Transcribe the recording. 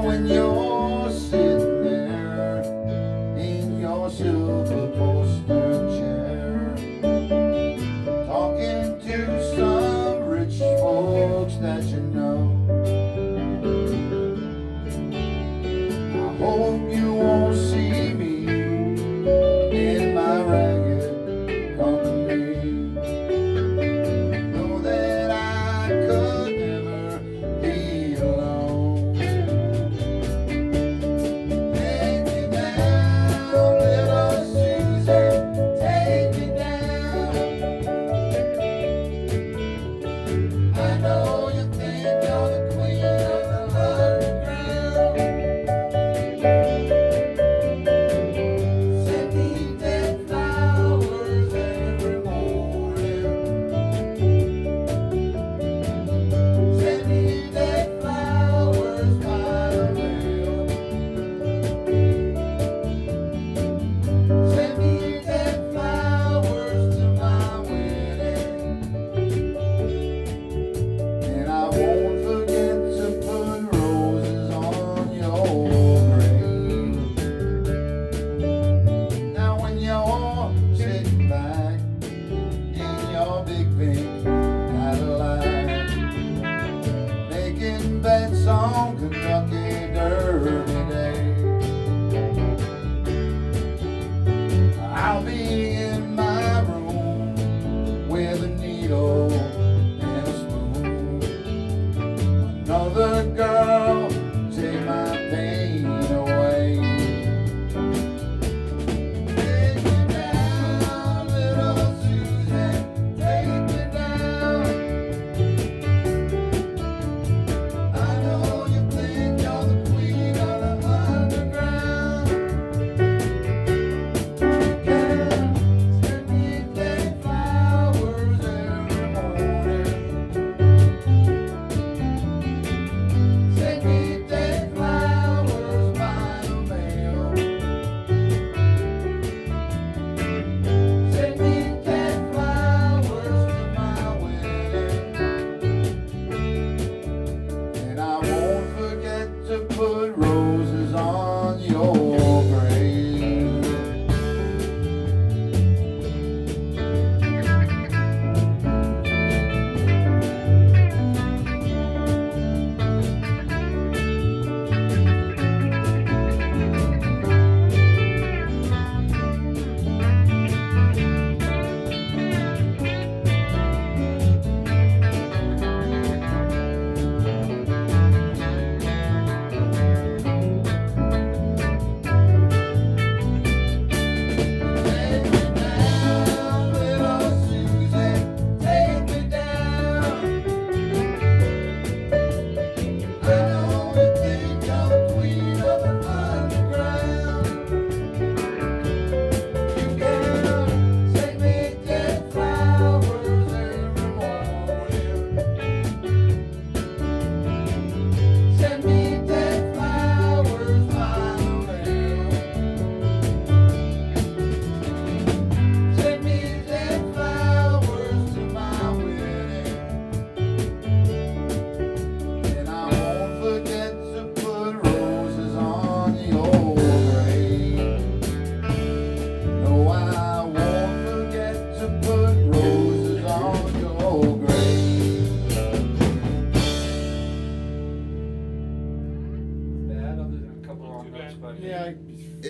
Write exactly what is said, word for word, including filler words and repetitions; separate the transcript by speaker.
Speaker 1: when you're sitting there in your silver upholstered chair, talking to some rich folks that you know, I hope you won't see me in my ragged company. Know that I could never be alone. Take me down, little Susan, take me down. I know you think you're the queen of the underground. Send me dead flowers every morning. Send me dead flowers by the mail. Send me dead flowers to my wedding. And I won't forget to put roses on your grave. Now when you're sitting back in your big pink Cadillac, making bets on Kentucky Derby Day, I'll be in my room with a needle and a spoon. Another girl, take my pain away. Take me down, little Susan, take me down. I know you think you're the queen of the underground. You can send me dead flowers every morning. Send me dead flowers by the mail. Send me dead flowers to my wedding. And I won't forget to put roses on your grave. Take me down, little Susan, take me down. I know you think you're the queen of the underground. You can send me dead flowers every morning. Send me dead flowers by the mail. Send me dead flowers to my wedding. And I won't forget to put roses on your grave. No, I won't forget to put roses on your grave.
Speaker 2: Bad, other than a couple wrong notes, but
Speaker 3: Yeah, I-